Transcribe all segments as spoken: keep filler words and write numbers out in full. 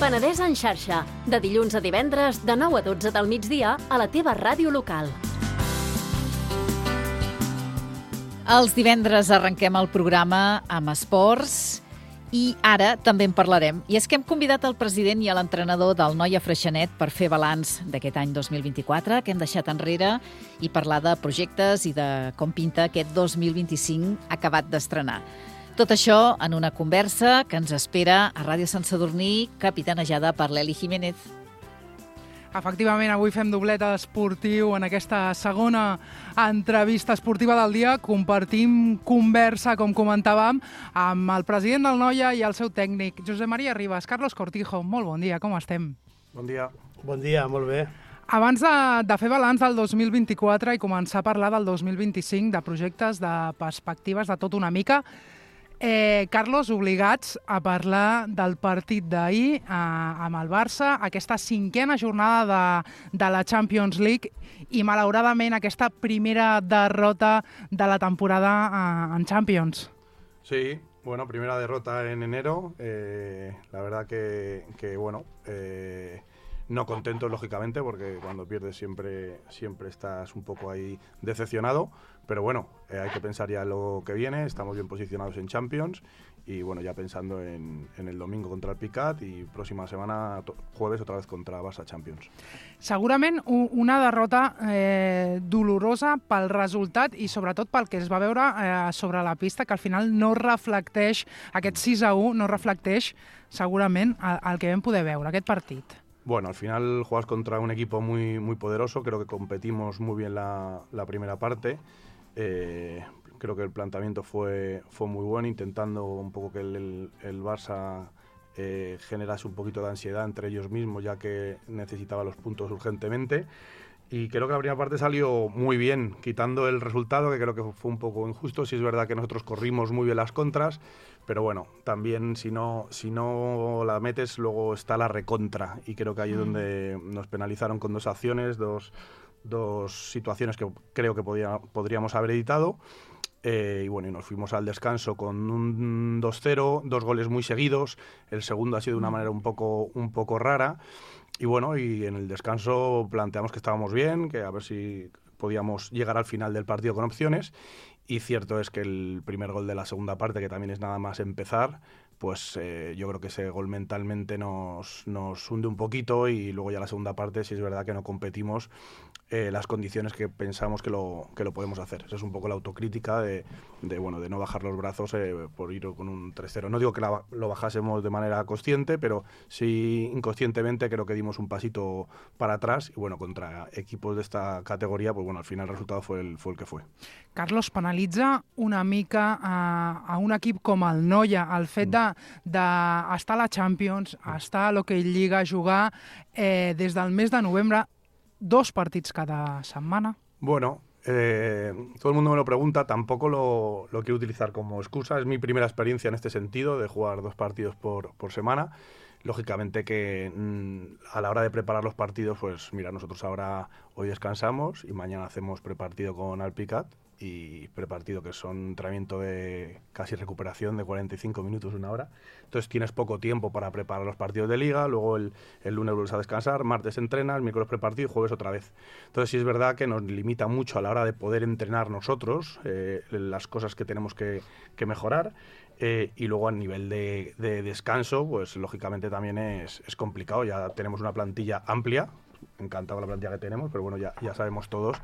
Penedès en xarxa, de dilluns a divendres, de nou a dotze del migdia, a la teva ràdio local. Els divendres arrenquem el programa amb esports i ara també en parlarem. I és que hem convidat el president i l'entrenador del Noia Freixenet per fer balanç d'aquest any dos mil vint-i-quatre que hem deixat enrere i parlar de projectes i de com pinta aquest dos mil vint-i-cinc acabat d'estrenar. Tot això en una conversa que ens espera a Ràdio Sant Sadurní, capitanejada per l'Eli Jiménez. Efectivament, avui fem doblet esportiu en aquesta segona entrevista esportiva del dia. Compartim conversa, com comentàvem, amb el president del Noia i el seu tècnic, Josep Maria Ribas. Carlos Cortijo, molt bon dia, com estem? Bon dia. Bon dia, molt bé. Abans de, de fer balanç del dos mil vint-i-quatre i començar a parlar del dos mil vint-i-cinc, de projectes, de perspectives, de tot una mica, Eh, Carlos, obligats a parlar del partit d'ahir eh, amb el Barça, aquesta cinquena jornada de, de la Champions League i, malauradament, aquesta primera derrota de la temporada eh, en Champions. Sí, bueno, primera derrota en enero. Eh, la verdad que, que bueno, eh, no contento, lógicamente, porque cuando pierdes siempre, siempre estás un poco ahí decepcionado. Pero bueno, eh, hay que pensar ya lo que viene, estamos bien posicionados en Champions y bueno, ya pensando en, en el domingo contra el Picat y próxima semana, jueves, otra vez contra Barça Champions. Segurament una derrota eh, dolorosa pel resultat i sobretot pel que es va veure eh, sobre la pista, que al final no reflecteix, aquest sis a u no reflecteix segurament el, el que vam poder veure, aquest partit. Bueno, al final juegas contra un equipo muy, muy poderoso, creo que competimos muy bien la, la primera parte. Eh, creo que el planteamiento fue, fue muy bueno, intentando un poco que el, el, el Barça eh, generase un poquito de ansiedad entre ellos mismos, ya que necesitaba los puntos urgentemente. Y creo que la primera parte salió muy bien, quitando el resultado, que creo que fue un poco injusto. Sí es verdad que nosotros corrimos muy bien las contras, pero bueno, también si no, si no la metes, luego está la recontra. Y creo que ahí es donde nos penalizaron con dos acciones, dos... dos situaciones que creo que podía, podríamos haber editado eh, y bueno, y nos fuimos al descanso con un dos cero, dos goles muy seguidos, el segundo ha sido de una manera un poco, un poco rara y bueno, y en el descanso planteamos que estábamos bien, que a ver si podíamos llegar al final del partido con opciones y cierto es que el primer gol de la segunda parte, que también es nada más empezar, pues eh, yo creo que ese gol mentalmente nos, nos hunde un poquito y luego ya la segunda parte, si es verdad que no competimos eh, las condiciones que pensamos que lo, que lo podemos hacer. Esa es un poco la autocrítica de, de, bueno, de no bajar los brazos eh, por ir con un tres cero. No digo que la, lo bajásemos de manera consciente, pero sí inconscientemente creo que dimos un pasito para atrás y bueno, contra equipos de esta categoría, pues bueno, al final el resultado fue el, fue el que fue. Carlos, penalitza una mica a, a un equip com el Noia el fet d'estar de, de a la Champions, estar a l'Hockey Lliga, jugar eh, des del mes de novembre, dos partits cada setmana? Bueno, eh, todo el mundo me lo pregunta, tampoco lo, lo quiero utilizar como excusa, es mi primera experiencia en este sentido, de jugar dos partidos por, por semana. Lógicamente que mmm, a la hora de preparar los partidos, pues mira, nosotros ahora hoy descansamos y mañana hacemos prepartido con Alpicat y prepartido que son entrenamiento de casi recuperación de cuarenta y cinco minutos, una hora. Entonces tienes poco tiempo para preparar los partidos de liga, luego el, el lunes vuelves a descansar, martes entrenas, miércoles prepartido y jueves otra vez. Entonces sí es verdad que nos limita mucho a la hora de poder entrenar nosotros eh, las cosas que tenemos que, que mejorar. Eh, y luego a nivel de, de descanso, pues lógicamente también es, es complicado. Ya tenemos una plantilla amplia, encantado la plantilla que tenemos, pero bueno, ya, ya sabemos todos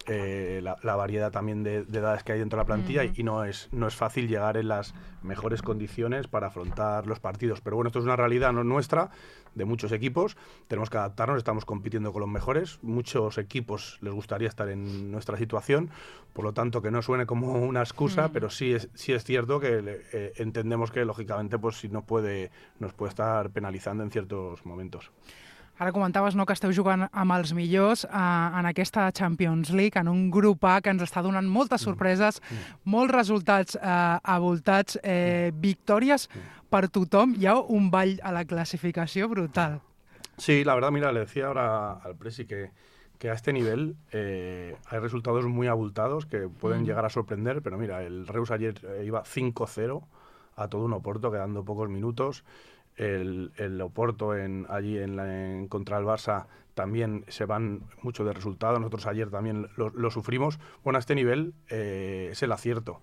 eh, la, la variedad también de, de edades que hay dentro de la plantilla uh-huh. y, y no es, no es fácil llegar en las mejores condiciones para afrontar los partidos. Pero bueno, esto es una realidad no nuestra, de muchos equipos, tenemos que adaptarnos, estamos compitiendo con los mejores, muchos equipos les gustaría estar en nuestra situación, por lo tanto que no suene como una excusa, mm. pero sí es, sí es cierto que eh, entendemos que lógicamente pues sí nos puede, nos puede estar penalizando en ciertos momentos. Ara comentaves no, que esteu jugant amb els millors eh, en aquesta Champions League, en un grup A que ens està donant moltes sorpreses, mm. Mm. molts resultats eh, avoltats, eh, victòries mm. per tothom. Hi ha un ball a la clasificació brutal. Sí, la verdad, mira, le decía ahora al Presi que, que a este nivel eh, hay resultados muy abultados que pueden mm. llegar a sorprender, pero mira, el Reus ayer eh, iba cinco cero a todo un Oporto, quedando pocos minutos. el, el Oporto en, allí en, la, en contra el Barça también se van mucho de resultado. Nosotros ayer también lo, lo sufrimos. Bueno, a este nivel eh, es el acierto.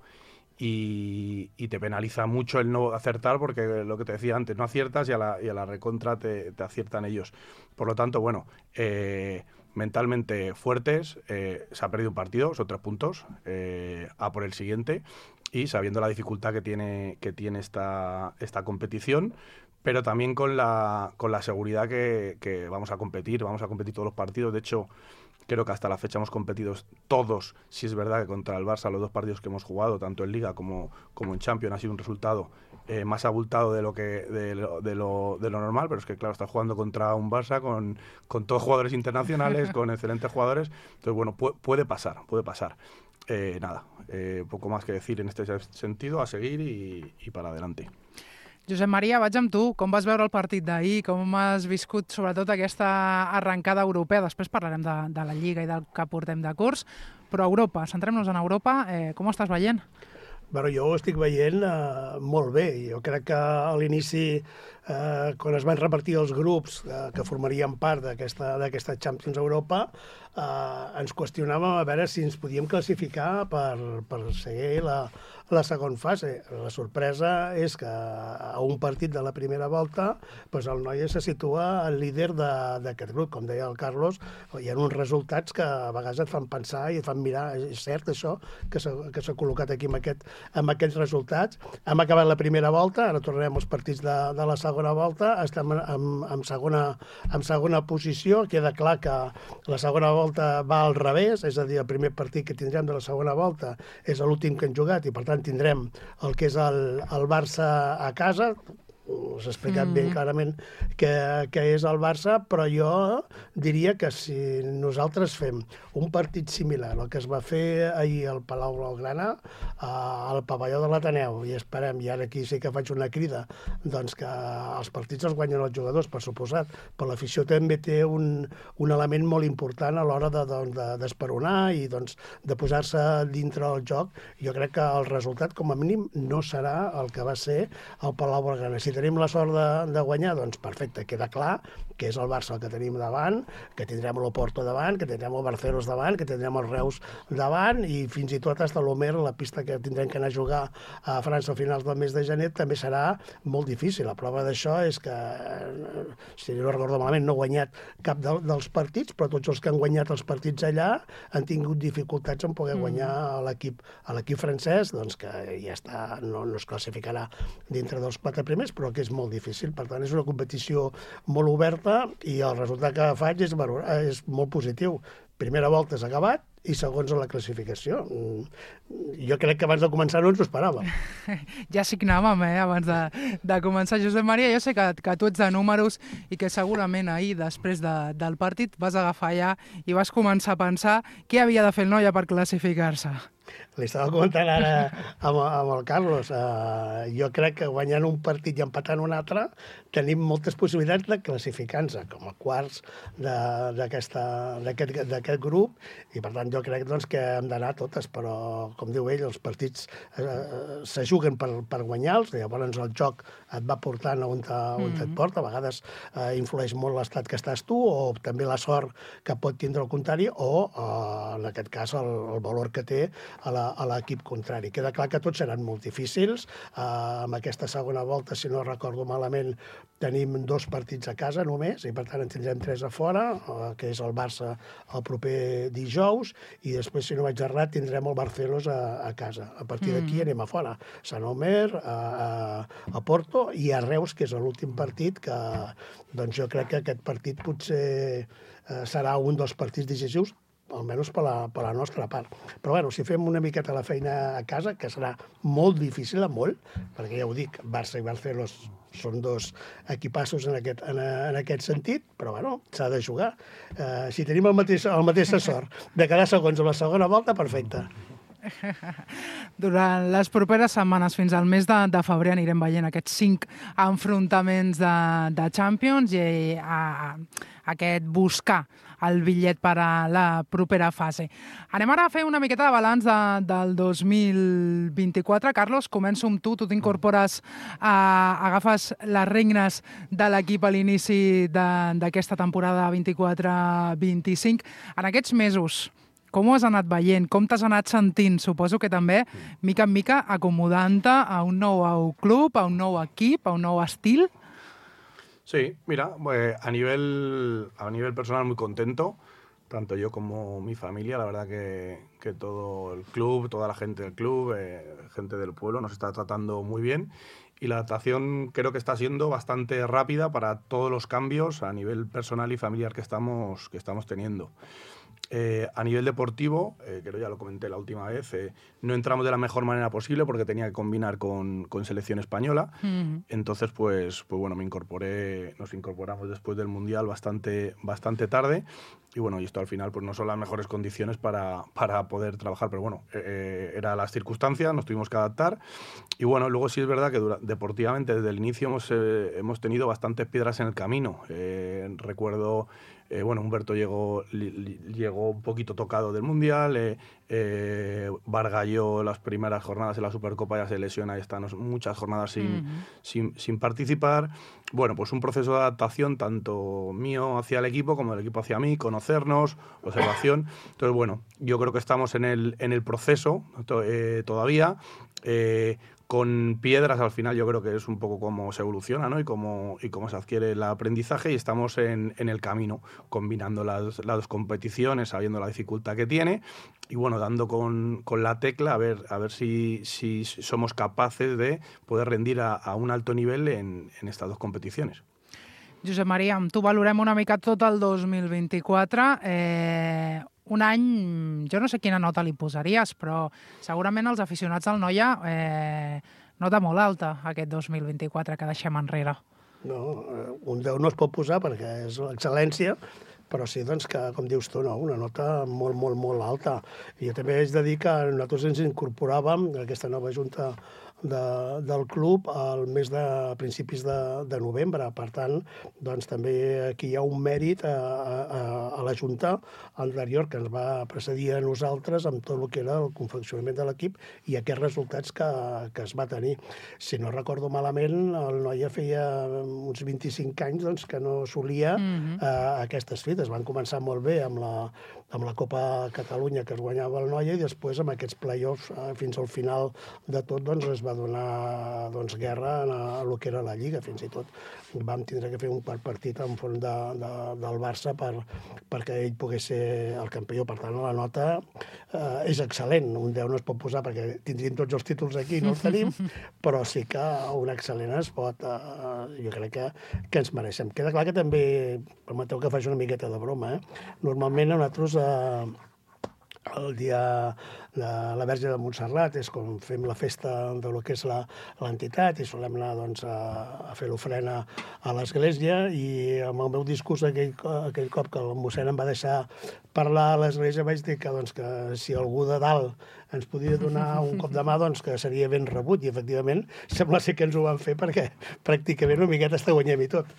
Y, y te penaliza mucho el no acertar, porque lo que te decía antes, no aciertas y a la, y a la recontra te, te aciertan ellos. Por lo tanto, bueno, eh, mentalmente fuertes, eh, se ha perdido un partido, son tres puntos, eh, a por el siguiente, y sabiendo la dificultad que tiene, que tiene esta, esta competición, pero también con la, con la seguridad que, que vamos a competir, vamos a competir todos los partidos. De hecho, creo que hasta la fecha hemos competido todos, si es verdad que contra el Barça los dos partidos que hemos jugado, tanto en Liga como, como en Champions, ha sido un resultado eh, más abultado de lo, que, de, lo, de, lo, de lo normal, pero es que claro, estás jugando contra un Barça con, con todos jugadores internacionales, con excelentes jugadores, entonces bueno, pu puede pasar, puede pasar. Eh, nada, eh, poco más que decir en este sentido, a seguir y, y para adelante. Josep Maria, vaig amb tu. Com vas veure el partit d'ahir? Com has viscut sobretot aquesta arrencada europea? Després parlarem de, de la Lliga i del que portem de curs. Però Europa, centrem-nos en Europa. Eh, com ho estàs veient? Bueno, jo ho estic veient eh, molt bé. Jo crec que a l'inici, eh, quan es van repartir els grups eh, que formarien part d'aquesta Champions Europa, eh, ens qüestionàvem a veure si ens podíem classificar per, per seguir la, la segona fase. La sorpresa és que a un partit de la primera volta doncs el Noia se situa el líder d'aquest grup. Com deia el Carlos, hi ha uns resultats que a vegades et fan pensar i et fan mirar. És cert això que s'ha col·locat aquí amb, aquest, amb aquests resultats. Hem acabat la primera volta, ara tornarem als partits de, de la segona volta. Estem en, en, segona, en segona posició. Queda clar que la segona volta va al revés, és a dir, el primer partit que tindrem de la segona volta és l'últim que hem jugat i per tant tindrem el que és el, el Barça a casa. Us he explicat mm. ben clarament què, què és el Barça, però jo diria que si nosaltres fem un partit similar al que es va fer ahir al Palau Blaugrana, al pavelló de l'Ateneu, i esperem, i ara aquí sí que faig una crida, doncs que els partits els guanyen els jugadors, per suposat, però l'afició també té un, un element molt important a l'hora d'esperonar de, de, i doncs, de posar-se dintre del joc. Jo crec que el resultat, com a mínim, no serà el que va ser al Palau Blaugrana. Si tenim la sort de, de guanyar, doncs perfecte, queda clar que és el Barça el que tenim davant, que tindrem l'Oporto davant, que tindrem el Barcelos davant, que tindrem el Reus davant, i fins i tot fins a l'Homer, la pista que tindrem que anar a jugar a França a finals del mes de gener, també serà molt difícil. La prova d'això és que, si no recordo malament, no he guanyat cap de, dels partits, però tots els que han guanyat els partits allà han tingut dificultats en poder guanyar a l'equip a l'equip francès, doncs que ja està, no, no es classificarà dintre dels quatre primers, però que és molt difícil. Per tant, és una competició molt oberta i el resultat que faig és, és molt positiu. Primera volta s'ha acabat i segons en la classificació. Jo crec que abans de començar no ens ho esperàvem. Ja signàvem, eh, abans de, de començar. Josep Maria, jo sé que, que tu ets de números i que segurament ahir, després de, del partit, vas agafar ja i vas començar a pensar què havia de fer el Noia per classificar-se. Li estava comentant ara amb, amb el Carlos. Uh, jo crec que guanyant un partit i empatant un altre tenim moltes possibilitats de classificar-nos com a quarts d'aquest grup, i per tant jo crec doncs, que hem d'anar totes, però com diu ell, els partits uh, se juguen per, per guanyar-los, llavors el joc et va portant on, te, on mm -hmm. et porta, a vegades uh, influeix molt l'estat que estàs tu, o també la sort que pot tindre el contrari, o uh, en aquest cas el, el valor que té a l'equip contrari. Queda clar que tots seran molt difícils. Uh, amb aquesta segona volta, si no recordo malament, tenim dos partits a casa només, i per tant en tindrem tres a fora, uh, que és el Barça el proper dijous, i després, si no vaig errat, tindrem el Barcelos a, a casa. A partir d'aquí mm. anem a fora. Sant Omer, a, a Porto i a Reus, que és l'últim partit, que doncs jo crec que aquest partit potser uh, serà un dels partits decisius, almenys per la, per la nostra part. Però bueno, si fem una miqueta la feina a casa, que serà molt difícil, molt, perquè ja ho dic, Barça i Barcelos són dos equipassos en aquest, en, en aquest sentit, però bueno, s'ha de jugar. Uh, si tenim el mateix, el mateix sort de quedar segons a la segona volta, perfecte. Durant les properes setmanes, fins al mes de, de febrer, anirem veient aquests cinc enfrontaments de, de Champions i a, a, aquest buscar el bitllet per a la propera fase. Anem ara a fer una miqueta de balanç de, del dos mil vint-i-quatre. Carlos, començo amb tu. Tu t'incorpores, eh, agafes les regnes de l'equip a l'inici d'aquesta temporada vint-i-quatre vint-i-cinc. En aquests mesos, com ho has anat veient? Com t'has anat sentint? Suposo que també, mica en mica, acomodant-te a un nou club, a un nou equip, a un nou estil. Sí, mira, pues a nivel, a nivel personal muy contento, tanto yo como mi familia. La verdad que, que todo el club, toda la gente del club, eh, gente del pueblo nos está tratando muy bien. Y la adaptación creo que está siendo bastante rápida para todos los cambios a nivel personal y familiar que estamos, que estamos teniendo. Eh, a nivel deportivo, eh, creo ya lo comenté la última vez, eh, no entramos de la mejor manera posible porque tenía que combinar con, con selección española. Mm-hmm. Entonces, pues, pues bueno, me incorporé, nos incorporamos después del Mundial bastante, bastante tarde. Y bueno, y esto al final pues no son las mejores condiciones para, para poder trabajar, pero bueno, eh, eran las circunstancias, nos tuvimos que adaptar. Y bueno, luego sí es verdad que dura, deportivamente desde el inicio hemos, eh, hemos tenido bastantes piedras en el camino. Eh, recuerdo... Eh, bueno, Humberto llegó, li, llegó un poquito tocado del Mundial, eh, eh, Bargalló las primeras jornadas en la Supercopa ya se lesiona y están muchas jornadas sin, uh-huh. sin, sin participar. Bueno, pues un proceso de adaptación tanto mío hacia el equipo como del equipo hacia mí, conocernos, observación. Entonces, bueno, yo creo que estamos en el, en el proceso to, eh, todavía. Eh, con piedras al final yo creo que es un poco cómo se evoluciona, ¿no? y, cómo, y cómo se adquiere el aprendizaje, y estamos en, en el camino, combinando las, las dos competiciones, sabiendo la dificultad que tiene y bueno, dando con, con la tecla a ver, a ver si, si somos capaces de poder rendir a, a un alto nivel en, en estas dos competiciones. Josep Maria, amb tu valorem una mica tot el dos mil vint-i-quatre. Eh, un any, jo no sé quina nota li posaries, però segurament els aficionats del Noia eh, nota molt alta aquest dos mil vint-i-quatre que deixem enrere. No, un deu no es pot posar perquè és l'excel·lència, però sí doncs, que, com dius tu, no, una nota molt, molt, molt alta. I jo també haig de dir que nosaltres ens incorporàvem a aquesta nova junta de, del club al mes de a principis de, de novembre. Per tant, doncs, també aquí hi ha un mèrit a, a, a la junta anterior que ens va precedir a nosaltres amb tot el que era el confeccionament de l'equip i aquests resultats que, que es va tenir. Si no recordo malament, el Noia feia uns vint-i-cinc anys doncs, que no solia mm-hmm. eh, aquestes fites. Van començar molt bé amb la, amb la Copa Catalunya que es guanyava el Noia i després amb aquests play-offs eh, fins al final de tot doncs, es va donar doncs, guerra a, a lo que era la Lliga. Fins i tot vam tindre que fer un partit en front de, de, del Barça per, perquè ell pogués ser el campió. Per tant, la nota eh, és excel·lent. Un deu no es pot posar perquè tindríem tots els títols aquí, no els tenim, però sí que un excel·lent es pot... Eh, jo crec que, que ens mereixem. Queda clar que també, permeteu que faci una miqueta de broma, eh? Normalment nosaltres... Eh, el dia de la Verge de Montserrat és com fem la festa de lo que és l'entitat i solem anar doncs, a, a fer l'ofrena a l'església i amb el meu discurs aquell, aquell cop que el mossèn em va deixar parlar a l'església vaig dir que, doncs, que si algú de dalt ens podia donar un cop de mà doncs que seria ben rebut i efectivament sembla ser que ens ho van fer perquè pràcticament una miqueta està guanyem i tot.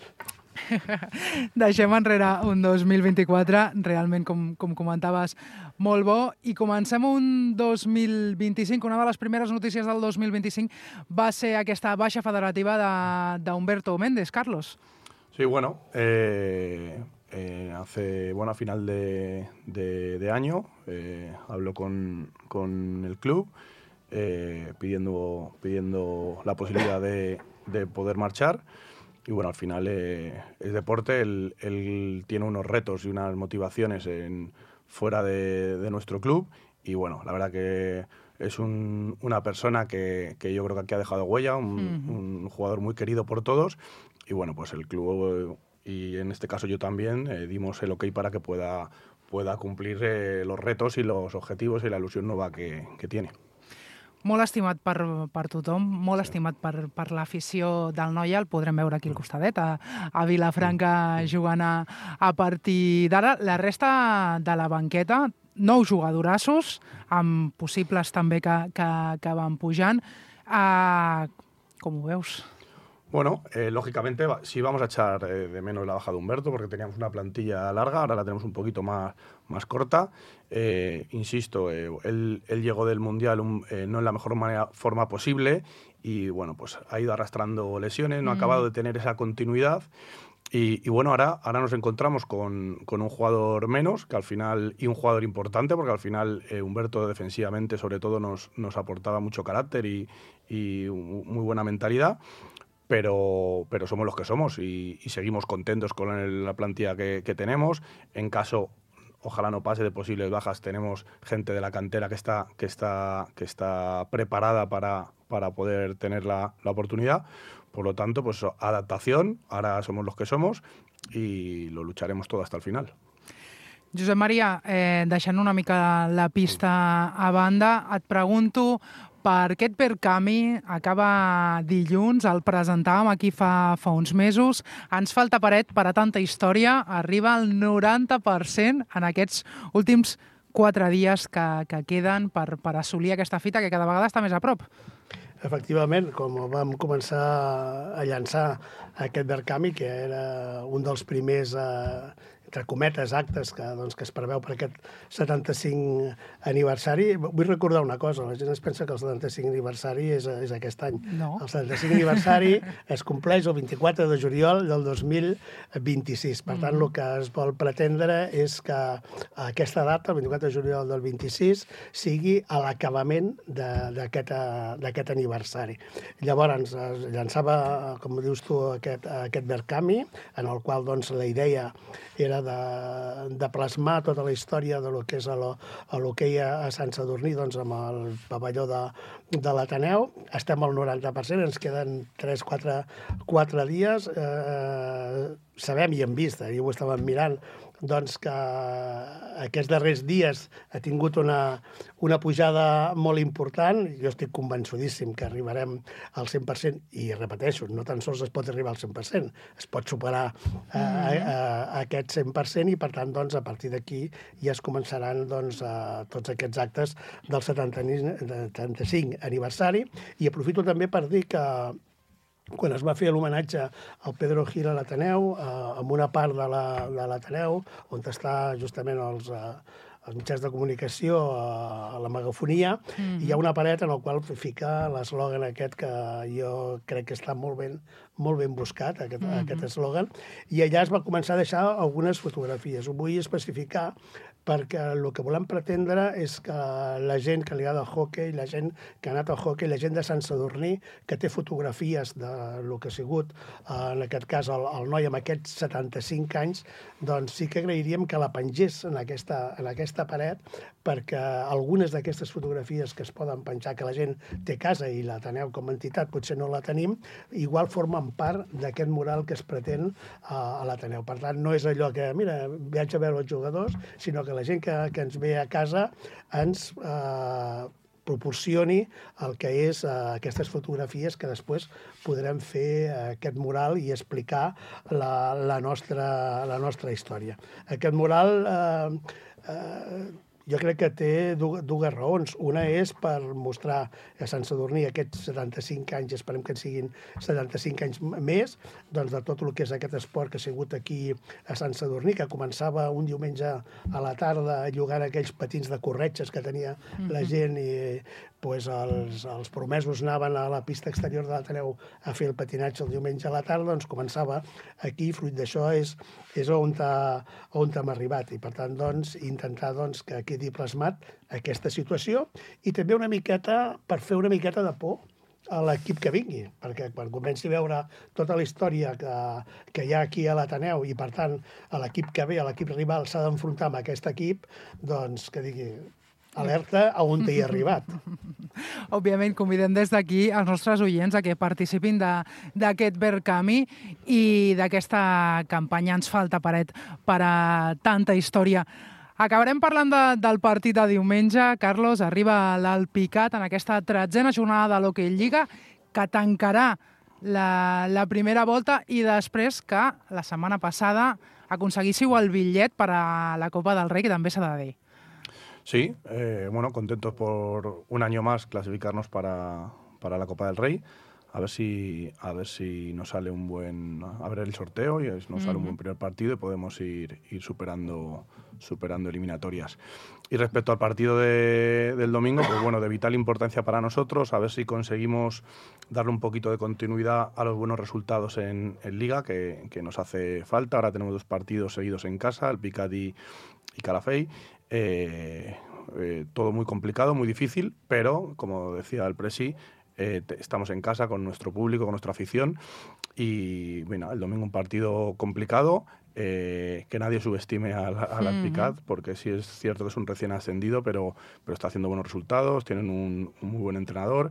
Deixem enrere un dos mil vint-i-quatre, realment, com, com comentaves, molt bo, i comencem un dos mil vint-i-cinc. Una de les primeres notícies del dos mil vint-i-cinc va ser aquesta baixa federativa d'Humberto Méndez, Carlos. Sí, bueno, eh, eh, hace, bueno, a final de, de, de año eh, habló con, con el club eh, pidiendo, pidiendo la posibilidad de, de poder marchar. Y bueno, al final eh, es deporte, él, él tiene unos retos y unas motivaciones en, fuera de, de nuestro club y bueno, la verdad que es un, una persona que, que yo creo que aquí ha dejado huella, un, uh-huh. un jugador muy querido por todos y bueno, pues el club y en este caso yo también eh, dimos el ok para que pueda, pueda cumplir eh, los retos y los objetivos y la ilusión nueva que, que tiene. Molt estimat per, per tothom, molt estimat per, per l'afició del Noia, el podrem veure aquí al costadet, a, a Vilafranca jugant a, a partir d'ara. La resta de la banqueta, nou jugadorassos, amb possibles també que, que, que van pujant. Uh, com ho veus? Bueno, eh, lógicamente sí vamos a echar eh, de menos la baja de Humberto porque teníamos una plantilla larga, ahora la tenemos un poquito más, más corta. Eh, insisto, eh, él, él llegó del Mundial um, eh, no en la mejor manera, forma posible y bueno, pues ha ido arrastrando lesiones, no mm. ha acabado de tener esa continuidad. Y, y bueno, ahora, ahora nos encontramos con, con un jugador menos, que al final, y un jugador importante, porque al final eh, Humberto defensivamente sobre todo nos, nos aportaba mucho carácter y, y muy buena mentalidad, pero, pero somos los que somos y, y seguimos contentos con el, la plantilla que, que tenemos. En caso, ojalá no pase de posibles bajas, tenemos gente de la cantera que está, que está, que está preparada para, para poder tener la, la oportunidad. Por lo tanto, pues adaptación, ahora somos los que somos i lo lucharemos tot hasta el final. Josep Maria, eh, deixant una mica la pista a banda, et pregunto per aquest Bergkamp, acaba dilluns, el presentàvem aquí fa, fa uns mesos, ens falta paret per a tanta història, arriba al noranta per cent en aquests últims quatre dies que, que queden per, per assolir aquesta fita que cada vegada està més a prop. Efectivament, com vam començar a llançar aquest Bergkamp, que era un dels primers, eh, entre cometes, actes que, doncs, que es preveu per aquest setanta-cinc aniversari. Vull recordar una cosa, la gent es pensa que el setanta-cinc aniversari és, és aquest any. No. El setanta-cinc aniversari es compleix el vint-i-quatre de juliol del dos mil vint-i-sis. Per tant, mm. el que es vol pretendre és que aquesta data, el vint-i-quatre de juliol del vint-i-sis, sigui a l'acabament d'aquest aniversari. Llavors, es llançava, com dius tu, aquest, aquest Bergkamp, en el qual doncs, la idea era de, de plasmar tota la història de lo que és l'hoquei a Sant Sadurní doncs, amb el pavelló de, de l'Ateneu. Estem al noranta per cent, ens queden tres quatre dies. Eh, sabem i hem vist, i ho estàvem mirant, doncs que aquests darrers dies ha tingut una, una pujada molt important. Jo estic convençudíssim que arribarem al cent per cent i repeteixo, no tan sols es pot arribar al cent per cent, es pot superar a, a, a aquest cent per cent i per tant doncs, a partir d'aquí ja es començaran doncs, a, tots aquests actes del setanta-cinc aniversari. I aprofito també per dir que quan es va fer l'homenatge al Pedro Gil a l'Ateneu, eh, amb una part de l'Ateneu, on està justament els, eh, els mitjans de comunicació, a la megafonia, mm-hmm. hi ha una paret en la qual fica l'eslògan aquest que jo crec que està molt ben, molt ben buscat, aquest, mm-hmm. aquest eslògan, i allà es va començar a deixar algunes fotografies. Ho vull especificar perquè el que volem pretendre és que la gent que li agrada el hoquei, la gent que ha anat al hoquei, la gent de Sant Sadurní, que té fotografies de lo que ha sigut, en aquest cas, el, el noi amb aquests setanta-cinc anys, doncs sí que agrairíem que la pengés en aquesta, en aquesta paret, perquè algunes d'aquestes fotografies que es poden penjar, que la gent té a casa i l'Ateneu com a entitat potser no la tenim, igual formen part d'aquest mural que es pretén a, a l'Ateneu. Per tant, no és allò que, mira, vaig a veure els jugadors, sinó que la gent que, que ens ve a casa ens eh, proporcioni el que és eh, aquestes fotografies que després podrem fer eh, aquest mural i explicar la, la, nostra, la nostra història. Aquest mural eh, eh, jo crec que té dues raons. Una és per mostrar a Sant Sadurní aquests setanta-cinc anys, esperem que en siguin setanta-cinc anys més, doncs de tot el que és aquest esport que ha sigut aquí a Sant Sadurní, que començava un diumenge a la tarda llogant aquells patins de corretges que tenia la gent i pues, els, els promesos anaven a la pista exterior de l'Ateneu a fer el patinatge el diumenge a la tarda, doncs començava aquí, fruit d'això és, és on, ta, on hem arribat. I per tant, doncs, intentar doncs, que quedi plasmat aquesta situació i també una miqueta, per fer una miqueta de por a l'equip que vingui, perquè quan comenci a veure tota la història que, que hi ha aquí a l'Ateneu i, per tant, a l'equip que ve, a l'equip rival, s'ha d'enfrontar amb aquest equip, doncs que digui alerta a on hi ha arribat. Òbviament, convidem des d'aquí els nostres oients a que participin d'aquest Bergkamp i d'aquesta campanya Ens falta paret per a tanta història. Acabarem parlant de, del partit de diumenge. Carlos, arriba l'Alpicat en aquesta tretzena jornada de l'Hockey Lliga que tancarà la, la primera volta i després que la setmana passada aconseguíssiu el bitllet per a la Copa del Rei, que també s'ha de dir. Sí, eh, bueno, contentos por un año más clasificarnos para, para la Copa del Rey. a ver si a ver si nos sale un buen, a ver el sorteo y nos sale uh-huh. un buen primer partido y podemos ir, ir superando superando eliminatorias. Y respecto al partido de, del domingo, pues bueno, de vital importancia para nosotros, a ver si conseguimos darle un poquito de continuidad a los buenos resultados en, en Liga, que, que nos hace falta. Ahora tenemos dos partidos seguidos en casa, el Picat y, y Calafell. Eh, eh, todo muy complicado, muy difícil, pero, como decía el Presi, eh, te, estamos en casa con nuestro público, con nuestra afición, y bueno, el domingo un partido complicado. Eh, que nadie subestime al, al uh-huh. Picat, porque sí es cierto que es un recién ascendido, pero, pero está haciendo buenos resultados, tienen un, un muy buen entrenador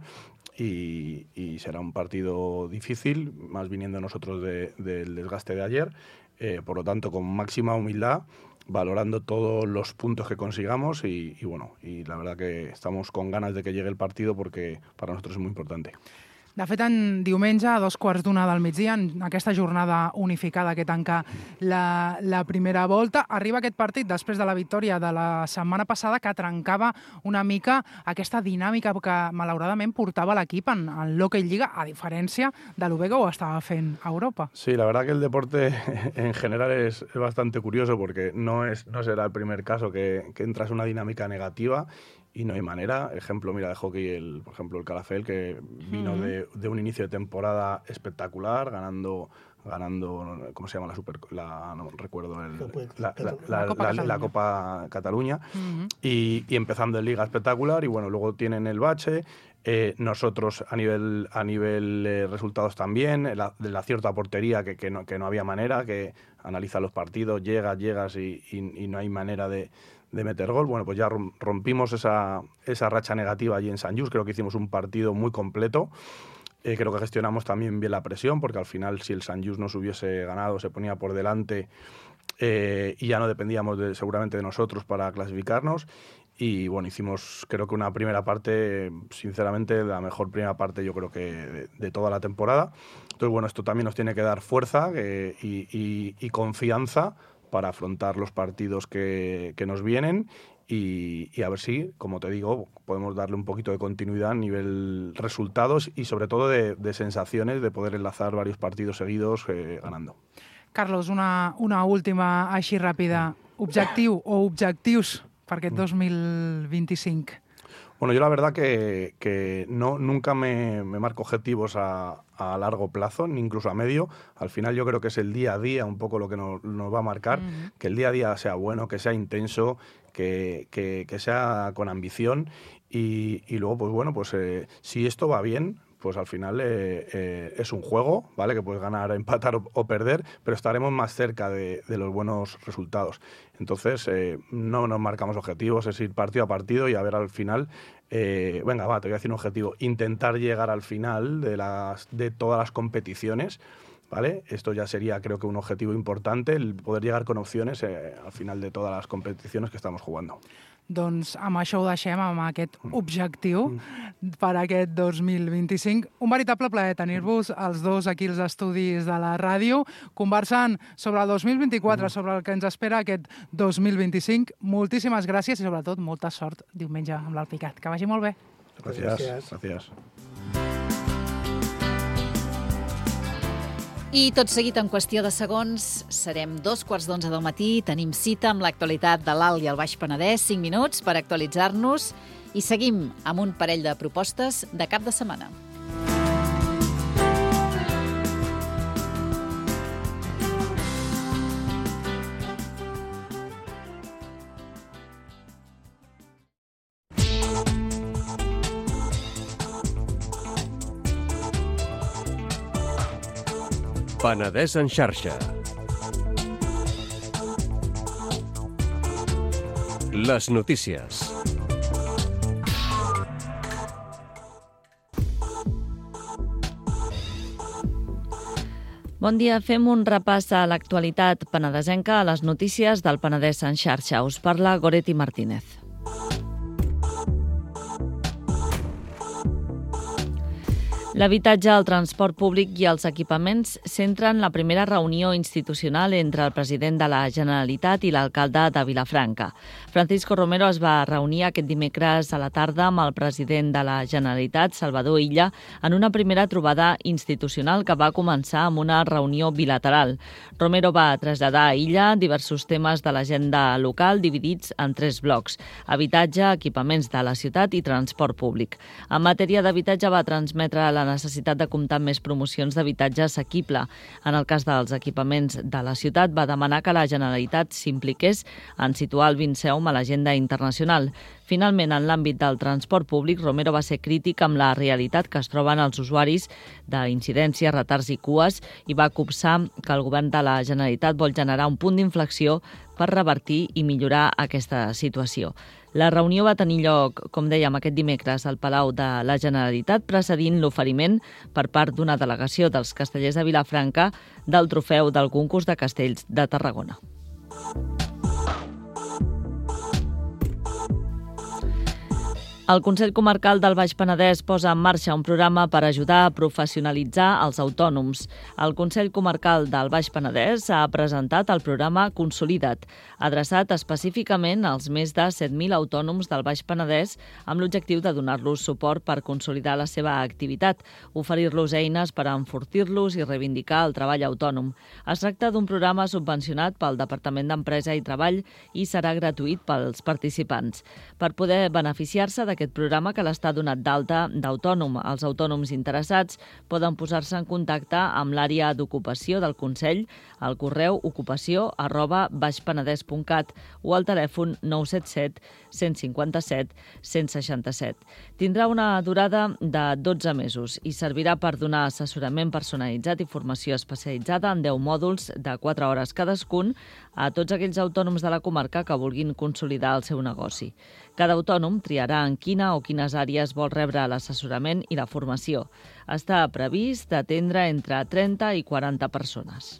y, y será un partido difícil, más viniendo nosotros de, del desgaste de ayer. Eh, por lo tanto, con máxima humildad, valorando todos los puntos que consigamos y, y bueno, y la verdad que estamos con ganas de que llegue el partido porque para nosotros es muy importante. De fet, en diumenge, a dos quarts d'una del migdia, en aquesta jornada unificada que tanca la, la primera volta, arriba aquest partit després de la victòria de la setmana passada que trencava una mica aquesta dinàmica que malauradament portava l'equip en, en l'Hockey Lliga, a diferència de lo bé que ho estava fent a Europa. Sí, la verdad que el deporte en general es, es bastante curioso porque no, es, no será el primer caso que, que entras en una dinámica negativa y no hay manera. Ejemplo, mira, de hockey, el, por ejemplo, el Calafell, que vino uh-huh. de, de un inicio de temporada espectacular, ganando, ganando ¿cómo se llama? La Super... La, no recuerdo, el, la, la, la, la, Copa la, la Copa Cataluña, uh-huh. y, y empezando en Liga espectacular, y bueno, luego tienen el bache. Eh, nosotros a nivel, a nivel eh, resultados también, el, el acierto a portería, que, que, no, que no había manera, que analiza los partidos, llegas, llegas y, y, y no hay manera de... de meter gol. Bueno, pues ya rompimos esa, esa racha negativa allí en Sant Just. Creo que hicimos un partido muy completo. Eh, creo que gestionamos también bien la presión, porque al final, si el Sant Just nos hubiese ganado, se ponía por delante eh, y ya no dependíamos de, seguramente de nosotros para clasificarnos. Y bueno, hicimos creo que una primera parte, sinceramente, la mejor primera parte yo creo que de, de toda la temporada. Entonces, bueno, esto también nos tiene que dar fuerza eh, y, y, y confianza para afrontar los partidos que, que nos vienen y, y a ver si, como te digo, podemos darle un poquito de continuidad a nivel resultados y sobre todo de, de sensaciones de poder enlazar varios partidos seguidos eh, ganando. Carlos, una, una última així ràpida. Objectiu o objectius per aquest dos mil vint-i-cinc? Bueno, yo la verdad que, que no, nunca me, me marco objetivos a, a largo plazo, ni incluso a medio. Al final yo creo que es el día a día un poco lo que nos, nos va a marcar, uh-huh. que el día a día sea bueno, que sea intenso, que, que, que sea con ambición y, y luego, pues bueno, pues eh, si esto va bien, pues al final eh, eh, es un juego, ¿vale? Que puedes ganar, empatar o, o perder, pero estaremos más cerca de, de los buenos resultados. Entonces, eh, no nos marcamos objetivos, es ir partido a partido y a ver al final, eh, venga, va, te voy a decir un objetivo, intentar llegar al final de, las, de todas las competiciones, ¿vale? Esto ya sería, creo que, un objetivo importante, el poder llegar con opciones eh, al final de todas las competiciones que estamos jugando. Doncs amb això ho deixem, amb aquest objectiu per aquest dos mil vint-i-cinc. Un veritable plaer tenir-vos els dos aquí als estudis de la ràdio, conversant sobre el dos mil vint-i-quatre, sobre el que ens espera aquest dos mil vint-i-cinc. Moltíssimes gràcies i, sobretot, molta sort diumenge amb l'Alpicat. Que vagi molt bé. Gràcies. Gràcies. I tot seguit, en qüestió de segons, serem dos quarts d'onze del matí, tenim cita amb l'actualitat de l'Alt i el Baix Penedès, cinc minuts per actualitzar-nos i seguim amb un parell de propostes de cap de setmana. Penedès en xarxa. Les notícies. Bon dia, fem un repàs a l'actualitat penedesenca a les notícies del Penedès en xarxa. Us parla Goretti Martínez. L'habitatge, el transport públic i els equipaments centren la primera reunió institucional entre el president de la Generalitat i l'alcalde de Vilafranca. Francisco Romero es va reunir aquest dimecres a la tarda amb el president de la Generalitat, Salvador Illa, en una primera trobada institucional que va començar amb una reunió bilateral. Romero va traslladar a Illa diversos temes de l'agenda local dividits en tres blocs: habitatge, equipaments de la ciutat i transport públic. En matèria d'habitatge va transmetre la necessitat de comptar amb més promocions d'habitatge assequible. En el cas dels equipaments de la ciutat, va demanar que la Generalitat s'impliqués en situar el Vinceum a l'agenda internacional. Finalment, en l'àmbit del transport públic, Romero va ser crític amb la realitat que es troben els usuaris d'incidències, retards i cues i va copsar que el govern de la Generalitat vol generar un punt d'inflexió per revertir i millorar aquesta situació. La reunió va tenir lloc, com dèiem, aquest dimecres al Palau de la Generalitat, precedint l'oferiment per part d'una delegació dels castellers de Vilafranca del trofeu del concurs de castells de Tarragona. El Consell Comarcal del Baix Penedès posa en marxa un programa per ajudar a professionalitzar els autònoms. El Consell Comarcal del Baix Penedès ha presentat el programa Consolida't, adreçat específicament als més de set mil autònoms del Baix Penedès amb l'objectiu de donar-los suport per consolidar la seva activitat, oferir-los eines per enfortir-los i reivindicar el treball autònom. Es tracta d'un programa subvencionat pel Departament d'Empresa i Treball i serà gratuït pels participants. Per poder beneficiar-se de aquest programa, que l'està donat d'alta d'autònom. Els autònoms interessats poden posar-se en contacte amb l'àrea d'ocupació del Consell al correu ocupació arroba baixpenedès punt cat o al telèfon nou set set, cent cinquanta-set, cent seixanta-set. Tindrà una durada de dotze mesos i servirà per donar assessorament personalitzat i formació especialitzada en deu mòduls de quatre hores cadascun a tots aquells autònoms de la comarca que vulguin consolidar el seu negoci. Cada autònom triarà en quina o quines àrees vol rebre l'assessorament i la formació. Està previst d'atendre entre trenta i quaranta persones.